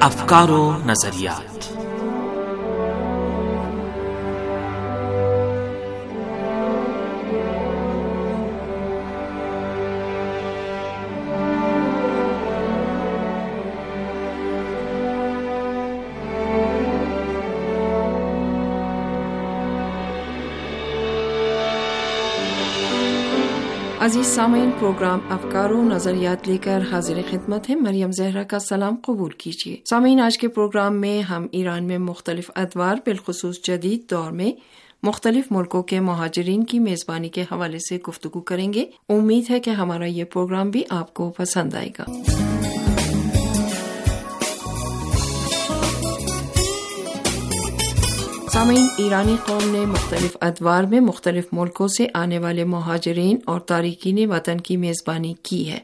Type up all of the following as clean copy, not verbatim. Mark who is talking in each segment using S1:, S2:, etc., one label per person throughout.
S1: افکار و نظریات.
S2: عزیز سامعین، پروگرام افکار و نظریات لے کر حاضر خدمت ہے۔ مریم زہرا کا سلام قبول کیجیے۔ سامعین، آج کے پروگرام میں ہم ایران میں مختلف ادوار بالخصوص جدید دور میں مختلف ملکوں کے مہاجرین کی میزبانی کے حوالے سے گفتگو کریں گے۔ امید ہے کہ ہمارا یہ پروگرام بھی آپ کو پسند آئے گا۔ سامعین، ایرانی قوم نے مختلف ادوار میں مختلف ملکوں سے آنے والے مہاجرین اور تارکین وطن کی میزبانی کی ہے،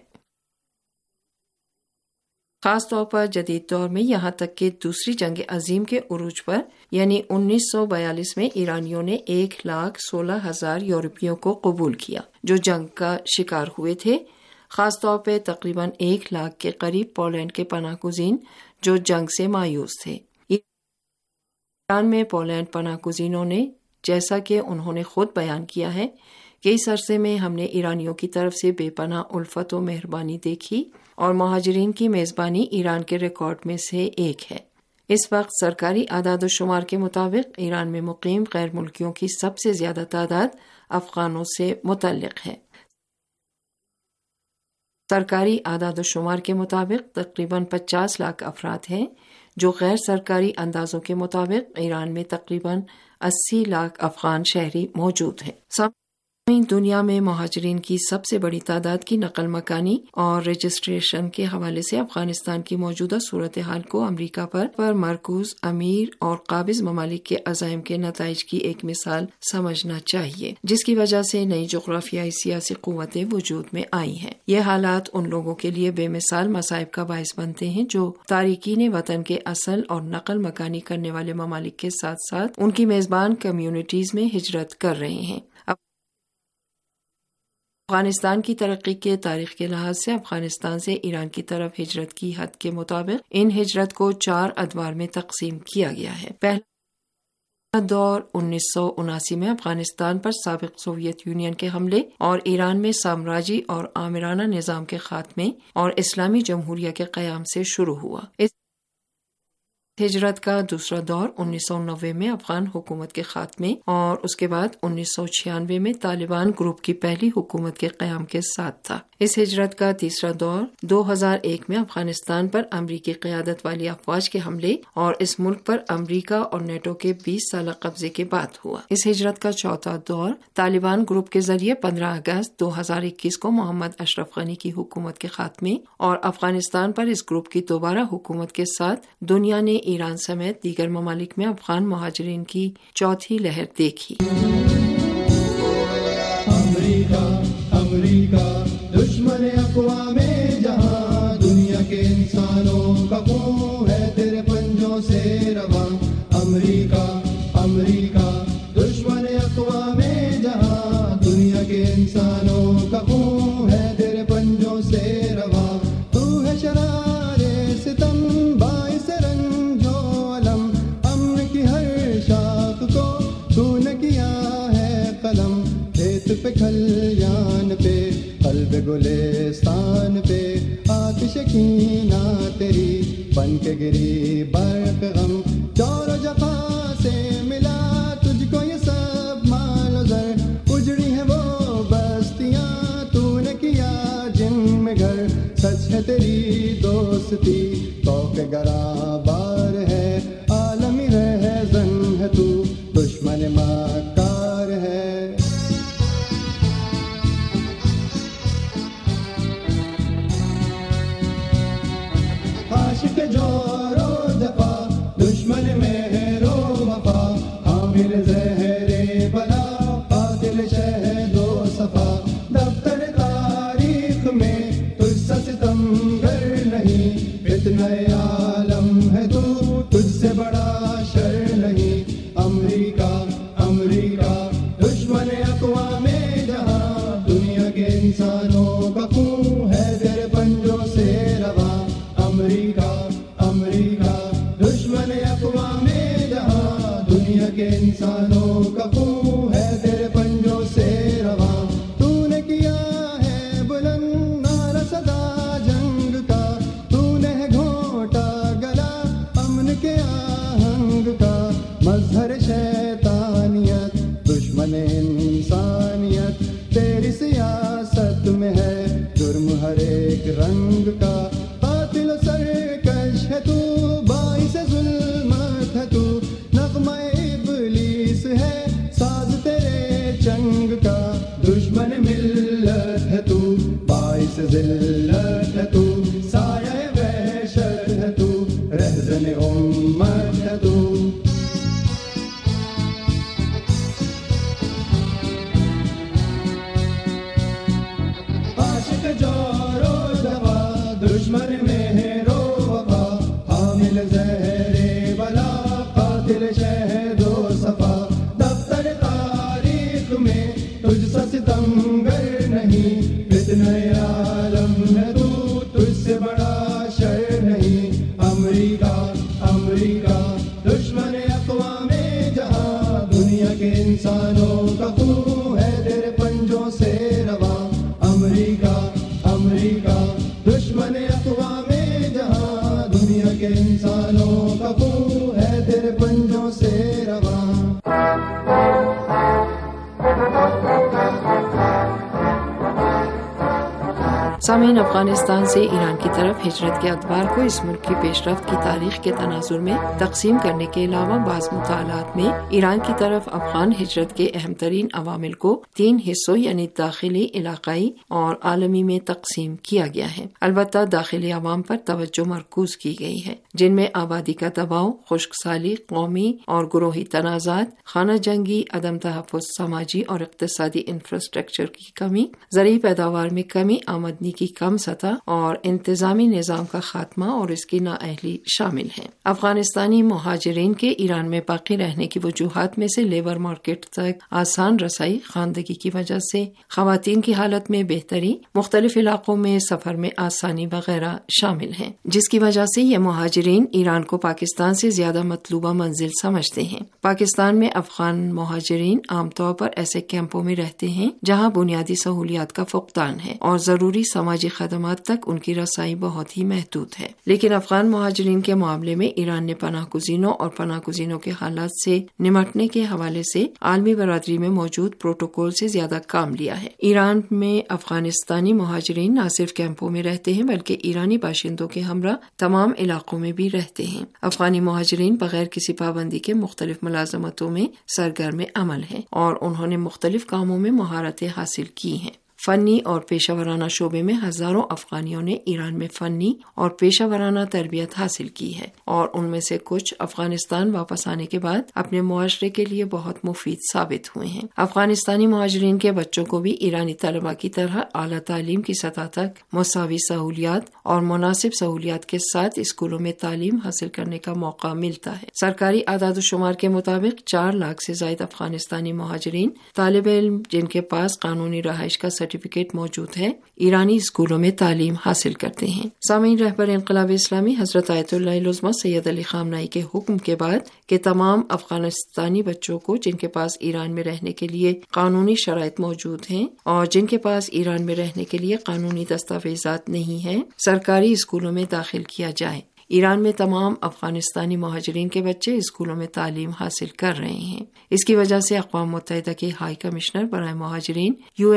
S2: خاص طور پر جدید دور میں، یہاں تک کہ دوسری جنگ عظیم کے عروج پر یعنی 1942 میں ایرانیوں نے 1,16,000 یورپیوں کو قبول کیا جو جنگ کا شکار ہوئے تھے، خاص طور پہ تقریباً 1 لاکھ کے قریب پولینڈ کے پناہ گزین جو جنگ سے مایوس تھے۔ ایران میں پولینڈ پناہ گزینوں نے، جیسا کہ انہوں نے خود بیان کیا ہے، کہ اس عرصے میں ہم نے ایرانیوں کی طرف سے بے پناہ الفت و مہربانی دیکھی اور مہاجرین کی میزبانی ایران کے ریکارڈ میں سے ایک ہے۔ اس وقت سرکاری اعداد و شمار کے مطابق ایران میں مقیم غیر ملکیوں کی سب سے زیادہ تعداد افغانوں سے متعلق ہے۔ سرکاری اعداد و شمار کے مطابق تقریباً 50 لاکھ افراد ہیں، جو غیر سرکاری اندازوں کے مطابق ایران میں تقریباً 80 لاکھ افغان شہری موجود ہیں۔ دنیا میں مہاجرین کی سب سے بڑی تعداد کی نقل مکانی اور رجسٹریشن کے حوالے سے افغانستان کی موجودہ صورتحال کو امریکہ پر مرکوز امیر اور قابض ممالک کے عزائم کے نتائج کی ایک مثال سمجھنا چاہیے، جس کی وجہ سے نئی جغرافیائی سیاسی قوتیں وجود میں آئی ہیں۔ یہ حالات ان لوگوں کے لیے بے مثال مصائب کا باعث بنتے ہیں جو تارکین وطن کے اصل اور نقل مکانی کرنے والے ممالک کے ساتھ ساتھ ان کی میزبان کمیونٹیز میں ہجرت کر رہے ہیں۔ افغانستان کی ترقی کے تاریخ کے لحاظ سے افغانستان سے ایران کی طرف ہجرت کی حد کے مطابق ان ہجرت کو 4 ادوار میں تقسیم کیا گیا ہے۔ پہلا دور 1979 میں افغانستان پر سابق سوویت یونین کے حملے اور ایران میں سامراجی اور آمرانہ نظام کے خاتمے اور اسلامی جمہوریہ کے قیام سے شروع ہوا۔ اس ہجرت کا دوسرا دور 1990 میں افغان حکومت کے خاتمے اور اس کے بعد 1996 میں طالبان گروپ کی پہلی حکومت کے قیام کے ساتھ تھا۔ اس ہجرت کا تیسرا دور 2001 میں افغانستان پر امریکی قیادت والی افواج کے حملے اور اس ملک پر امریکہ اور نیٹو کے 20 سالہ قبضے کے بعد ہوا۔ اس ہجرت کا چوتھا دور طالبان گروپ کے ذریعے 15 اگست 2021 کو محمد اشرف غنی کی حکومت کے خاتمے اور افغانستان پر اس گروپ کی دوبارہ حکومت کے ساتھ دنیا نے ایران سمیت دیگر ممالک میں افغان مہاجرین کی چوتھی لہر دیکھی۔
S3: امریکہ دشمن اقوام جہاں، دنیا کے انسانوں کا خون ہے تیرے پنجوں سے رواں۔ امریکہ دشمن اقوام جہاں، دنیا کے انسانوں کا خون ہے تیرے پنجوں سے رواں۔ تو ہے شرار ستم باعث رنج و علم، امن کی ہر شاخ کو تو نے کیا ہے قلم۔ کھیت پہ کھلیان پہ قلب گلستان پہ آتش کینہ تیری بن کے گری برق غم۔ جور و جفا سے ملا تجھ کو یہ سب مال و زر، اجڑی ہیں وہ بستیاں تو نے کیا جن میں گھر۔ سچ ہے تیری دوستی توق گراں بار ہے، عالمی رہزن ہے تو دشمن مکار ہے۔ عاشق جور و دفا، دشمن مہر و وفا، حامل زہر بلا، قاتل شہد و صفا۔ دفتر تاریخ میں تجھ سے ستمگر نہیں، فتنہ عالم ہے تو تجھ سے بڑا شر نہیں۔ امریکہ دشمن اقوام جہاں، دنیا کے انسانوں کا خون ہے تیرے پنجوں سے رواں۔ امریکہ دنیا کے انسانوں کا خون ہے تیرے پنجوں سے رواں. تو نے کیا ہے بلند نعرہ صدا جنگ کا, تو نے ہے گھونٹا گلا امن کے آہنگ کا. مظہر شیطانیت دشمن انسانیت تیری سیاست میں ہے جرم ہر ایک رنگ کا. قاتل و سرکش ہے تو, باعث ظلمت ہے تو, نغمہ ابلیس ہے ساز تیرے چنگ کا. دشمن ملت ہے تو, باعث ذلت ہے تو, سایہ وحشت ہے تو, رہزن امت ہے تو. عاشق جور و دوا دشمن مہر و وفا, حامل زہر بلا قاتل شہد و صفا. دفتر تاریخ میں تجھ سا ستمگر نہیں, فتنہ عالم ہے تو, تجھ سے بڑا شر نہیں. امریکہ امریکہ دشمن اقوام جہاں, دنیا کے انسانوں کا خون ہے تیرے پنجوں سے رواں. امریکہ امریکہ دشمن اقوام جہاں, دنیا کے انسانوں کا خون ہے تیرے پنجوں سے رواں.
S2: سامعین، افغانستان سے ایران کی طرف ہجرت کے ادوار کو اس ملک کی پیش رفت کی تاریخ کے تناظر میں تقسیم کرنے کے علاوہ بعض مطالعات میں ایران کی طرف افغان ہجرت کے اہم ترین عوامل کو 3 حصوں یعنی داخلی، علاقائی اور عالمی میں تقسیم کیا گیا ہے. البتہ داخلی عوام پر توجہ مرکوز کی گئی ہے، جن میں آبادی کا دباؤ، خشک سالی، قومی اور گروہی تنازعات، خانہ جنگی، عدم تحفظ، سماجی اور اقتصادی انفراسٹرکچر کی کمی، زرعی پیداوار میں کمی، آمدنی کی کم سطح اور انتظامی نظام کا خاتمہ اور اس کی نااہلی شامل ہیں. افغانستانی مہاجرین کے ایران میں باقی رہنے کی وجوہات میں سے لیبر مارکیٹ تک آسان رسائی، خواندگی کی وجہ سے خواتین کی حالت میں بہتری، مختلف علاقوں میں سفر میں آسانی وغیرہ شامل ہیں، جس کی وجہ سے یہ مہاجرین ایران کو پاکستان سے زیادہ مطلوبہ منزل سمجھتے ہیں. پاکستان میں افغان مہاجرین عام طور پر ایسے کیمپوں میں رہتے ہیں جہاں بنیادی سہولیات کا فقدان ہے اور ضروری سماجی خدمات تک ان کی رسائی بہت ہی محدود ہے. لیکن افغان مہاجرین کے معاملے میں ایران نے پناہ گزینوں اور پناہ گزینوں کے حالات سے نمٹنے کے حوالے سے عالمی برادری میں موجود پروٹوکول سے زیادہ کام لیا ہے. ایران میں افغانستانی مہاجرین نہ صرف کیمپوں میں رہتے ہیں بلکہ ایرانی باشندوں کے ہمراہ تمام علاقوں میں بھی رہتے ہیں. افغانی مہاجرین بغیر کسی پابندی کے مختلف ملازمتوں میں سرگرم عمل ہیں اور انہوں نے مختلف کاموں میں مہارتیں حاصل کی ہیں. فنی اور پیشہ ورانہ شعبے میں ہزاروں افغانیوں نے ایران میں فنی اور پیشہ ورانہ تربیت حاصل کی ہے اور ان میں سے کچھ افغانستان واپس آنے کے بعد اپنے معاشرے کے لیے بہت مفید ثابت ہوئے ہیں. افغانستانی مہاجرین کے بچوں کو بھی ایرانی طلباء کی طرح اعلیٰ تعلیم کی سطح تک مساوی سہولیات اور مناسب سہولیات کے ساتھ اسکولوں میں تعلیم حاصل کرنے کا موقع ملتا ہے. سرکاری اعداد و شمار کے مطابق 4 لاکھ سے زائد افغانستانی مہاجرین طالب علم جن کے پاس قانونی رہائش کا سرٹیفکیٹ موجود ہے ایرانی اسکولوں میں تعلیم حاصل کرتے ہیں. سامعین، رہبر انقلاب اسلامی حضرت آیت اللہ العظمہ سید علی خامنہئی کے حکم کے بعد کہ تمام افغانستانی بچوں کو جن کے پاس ایران میں رہنے کے لیے قانونی شرائط موجود ہیں اور جن کے پاس ایران میں رہنے کے لیے قانونی دستاویزات نہیں ہیں، سرکاری اسکولوں میں داخل کیا جائے. ایران میں تمام افغانستانی مہاجرین کے بچے اسکولوں میں تعلیم حاصل کر رہے ہیں. اس کی وجہ سے اقوام متحدہ کے ہائی کمشنر برائے مہاجرین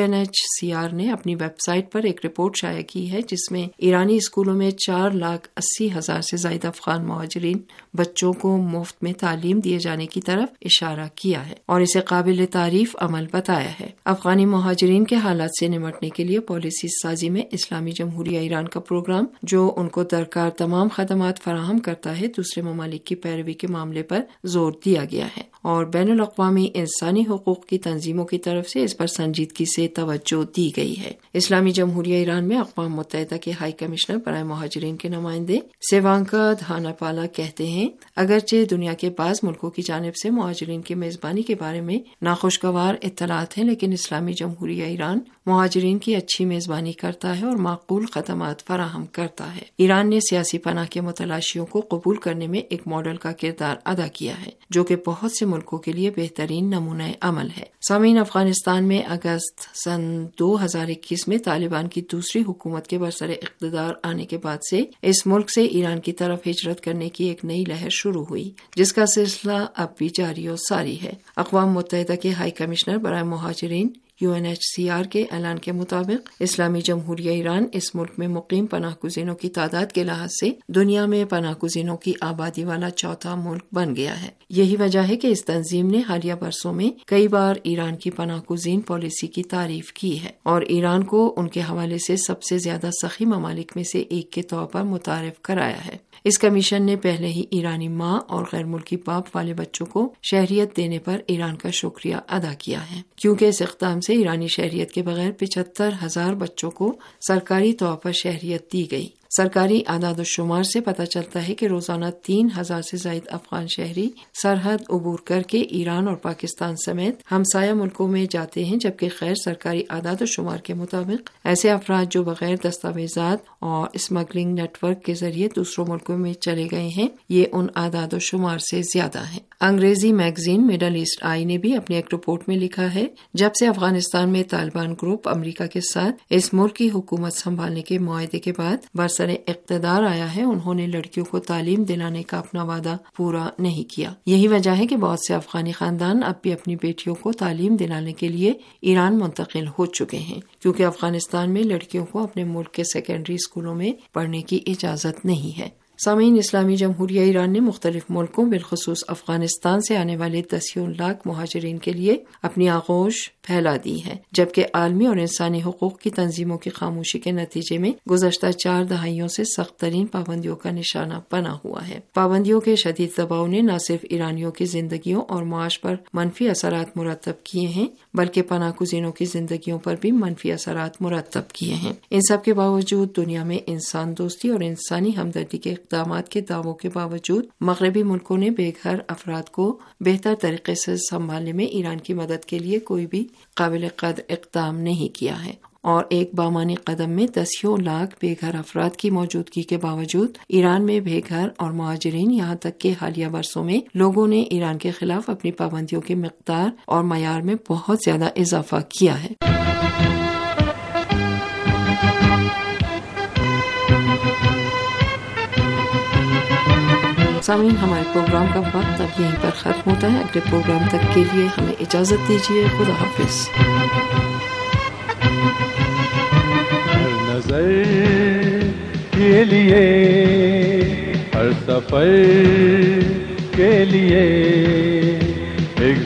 S2: UNHCR نے اپنی ویب سائٹ پر ایک رپورٹ شائع کی ہے جس میں ایرانی اسکولوں میں 4,80,000 سے زائد افغان مہاجرین بچوں کو مفت میں تعلیم دیے جانے کی طرف اشارہ کیا ہے اور اسے قابل تعریف عمل بتایا ہے. افغانی مہاجرین کے حالات سے نمٹنے کے لیے پالیسی سازی میں اسلامی جمہوریہ ایران کا پروگرام جو ان کو درکار تمام خدمات فراہم کرتا ہے، دوسرے ممالک کی پیروی کے معاملے پر زور دیا گیا ہے اور بین الاقوامی انسانی حقوق کی تنظیموں کی طرف سے اس پر سنجیدگی سے توجہ دی گئی ہے. اسلامی جمہوریہ ایران میں اقوام متحدہ کے ہائی کمشنر برائے مہاجرین کے نمائندے سیوانکا دھاناپالا کہتے ہیں، اگرچہ دنیا کے بعض ملکوں کی جانب سے مہاجرین کی میزبانی کے بارے میں ناخوشگوار اطلاعات ہیں، لیکن اسلامی جمہوریہ ایران مہاجرین کی اچھی میزبانی کرتا ہے اور معقول خدمات فراہم کرتا ہے. ایران نے سیاسی پناہ کے متلاشیوں کو قبول کرنے میں ایک ماڈل کا کردار ادا کیا ہے جو کہ بہت سے ملکوں کے لیے بہترین نمونہ عمل ہے۔ سامعین، افغانستان میں اگست سن 2021 میں طالبان کی دوسری حکومت کے برسر اقتدار آنے کے بعد سے اس ملک سے ایران کی طرف ہجرت کرنے کی ایک نئی لہر شروع ہوئی، جس کا سلسلہ اب بھی جاری و ساری ہے۔ اقوام متحدہ کے ہائی کمشنر برائے مہاجرین UNHCR کے اعلان کے مطابق اسلامی جمہوریہ ایران اس ملک میں مقیم پناہ گزینوں کی تعداد کے لحاظ سے دنیا میں پناہ گزینوں کی آبادی والا چوتھا ملک بن گیا ہے۔ یہی وجہ ہے کہ اس تنظیم نے حالیہ برسوں میں کئی بار ایران کی پناہ گزین پالیسی کی تعریف کی ہے اور ایران کو ان کے حوالے سے سب سے زیادہ سخی ممالک میں سے ایک کے طور پر متعارف کرایا ہے۔ اس کمیشن نے پہلے ہی ایرانی ماں اور غیر ملکی باپ والے بچوں کو شہریت دینے پر ایران کا شکریہ ادا کیا ہے، کیونکہ اس اقدام سے ایرانی شہریت کے بغیر 75,000 بچوں کو سرکاری طور پر شہریت دی گئی۔ سرکاری اعداد و شمار سے پتہ چلتا ہے کہ روزانہ 3,000 سے زائد افغان شہری سرحد عبور کر کے ایران اور پاکستان سمیت ہمسایہ ملکوں میں جاتے ہیں، جبکہ غیر سرکاری اعداد و شمار کے مطابق ایسے افراد جو بغیر دستاویزات اور اسمگلنگ نیٹ ورک کے ذریعے دوسروں ملکوں میں چلے گئے ہیں، یہ ان اعداد و شمار سے زیادہ ہیں۔ انگریزی میگزین مڈل ایسٹ آئی نے بھی اپنی ایک رپورٹ میں لکھا ہے، جب سے افغانستان میں طالبان گروپ امریکہ کے ساتھ اس ملک کی حکومت سنبھالنے کے معاہدے کے بعد برسر اقتدار آیا ہے، انہوں نے لڑکیوں کو تعلیم دلانے کا اپنا وعدہ پورا نہیں کیا۔ یہی وجہ ہے کہ بہت سے افغانی خاندان اب بھی اپنی بیٹیوں کو تعلیم دلانے کے لیے ایران منتقل ہو چکے ہیں، کیونکہ افغانستان میں لڑکیوں کو اپنے ملک کے سیکنڈری اسکولوں میں پڑھنے کی اجازت نہیں ہے۔ سامعین، اسلامی جمہوریہ ایران نے مختلف ملکوں بالخصوص افغانستان سے آنے والے 10 لاکھ مہاجرین کے لیے اپنی آغوش پھیلا دی ہے، جبکہ عالمی اور انسانی حقوق کی تنظیموں کی خاموشی کے نتیجے میں گزشتہ 4 دہائیوں سے سخت ترین پابندیوں کا نشانہ بنا ہوا ہے۔ پابندیوں کے شدید دباؤ نے نہ صرف ایرانیوں کی زندگیوں اور معاش پر منفی اثرات مرتب کیے ہیں، بلکہ پناہ گزینوں کی زندگیوں پر بھی منفی اثرات مرتب کیے ہیں۔ ان سب کے باوجود دنیا میں انسان دوستی اور انسانی ہمدردی کے اقدامات کے دعووں کے باوجود مغربی ملکوں نے بے گھر افراد کو بہتر طریقے سے سنبھالنے میں ایران کی مدد کے لیے کوئی بھی قابل قدر اقدام نہیں کیا ہے، اور ایک بامانی قدم میں 10 لاکھ بے گھر افراد کی موجودگی کے باوجود ایران میں بے گھر اور مہاجرین، یہاں تک کہ حالیہ برسوں میں لوگوں نے ایران کے خلاف اپنی پابندیوں کی مقدار اور معیار میں بہت زیادہ اضافہ کیا ہے۔ سامعین، ہمارے پروگرام کا وقت اب یہیں پر ختم ہوتا ہے۔ اگلے پروگرام تک کے لیے ہمیں اجازت دیجیے۔ خدا حافظ۔
S3: ہر نظر کے لیے، ہر سفر کے لیے ایک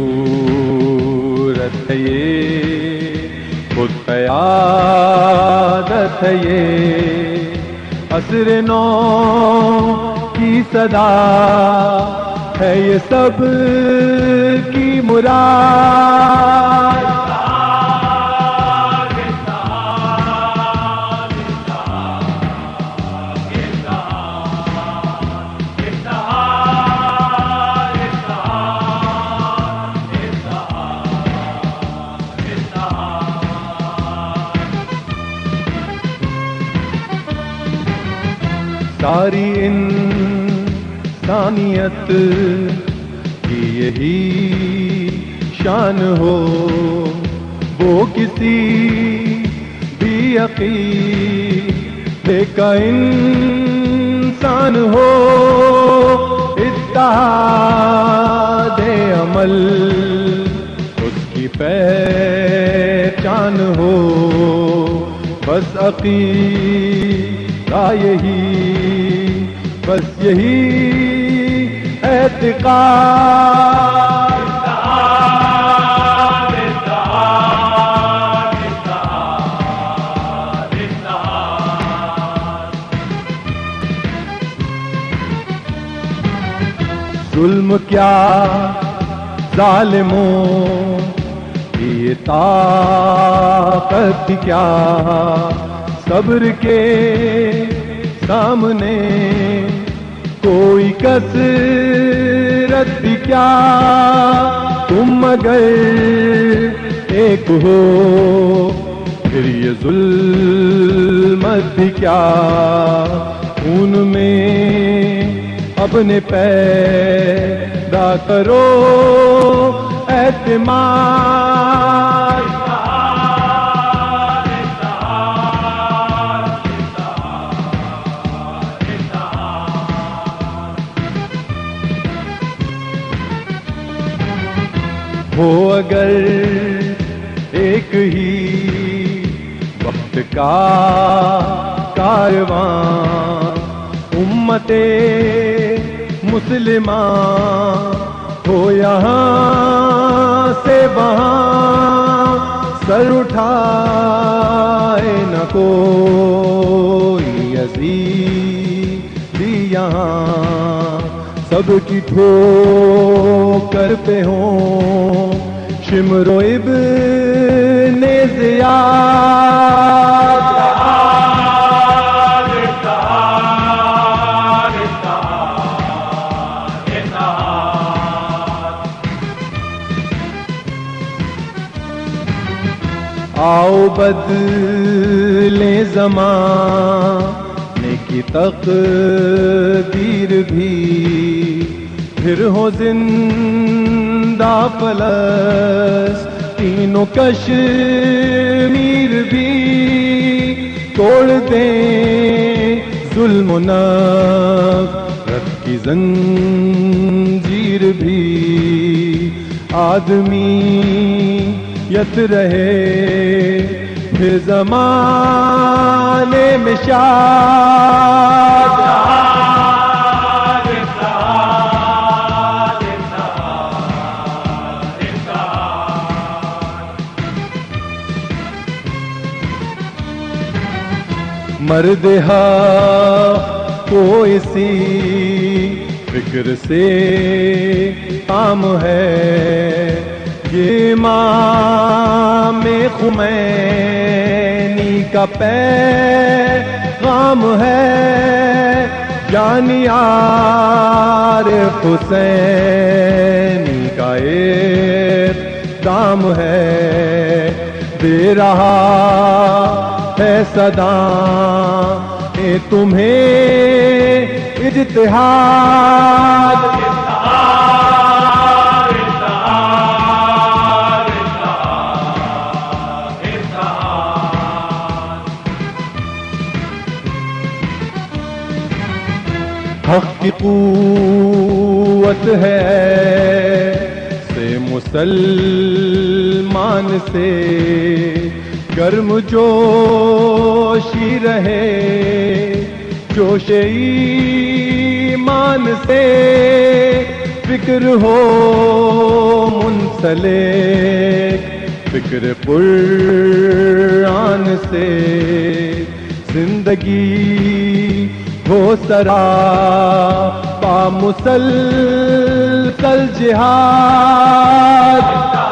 S3: ضرورت ہے، یہ خود قیادت ہے، یہ عصر نو کی صدا ہے، یہ سب کی مراد۔ ساری انسانیت کی یہی شان ہو، وہ کسی بھی عقیدے کا انسان ہو، اتحاد عمل اس کی پہچان ہو، بس عقیدہ یہی، بس یہی اعتقاد۔ ظلم کیا، ظالموں کی یہ طاقت کیا، صبر کے سامنے کوئی کثرت بھی کیا، تم اگر ایک ہو پھر یہ ظلمت بھی کیا، ان میں اپنے پیدا کرو اعتماد. ہو اگر ایک ہی وقت کا کاروان، امت مسلمہ ہو یہاں سے وہاں، سر اٹھائے نہ کوئی عزیزی یہاں، سب کی ٹھوکر پہ ہوں شمر و ابن زیاد. آؤ بدلیں زمانے کی تقدیر بھی، پھر ہو زندہ فلسطین و کشمیر بھی، توڑ دیں ظلم و نفرت کی زنجیر بھی، آدمیت رہے پھر زمانے میں شاد. مرد حق کو اسی فکر سے کام ہے، یہ امام خمینی کا پیغام ہے، یعنی عارف حسینی کا اقدام ہے، دے رہا ہے صدا تمہیں اجتہاد. حق کی قوت ہے سے مسلمان سے، گرم جوشی رہے جوش ایمان سے، فکر ہو منسلک فکر قرآن سے، زندگی ہو سراپا مسلسل جہاد.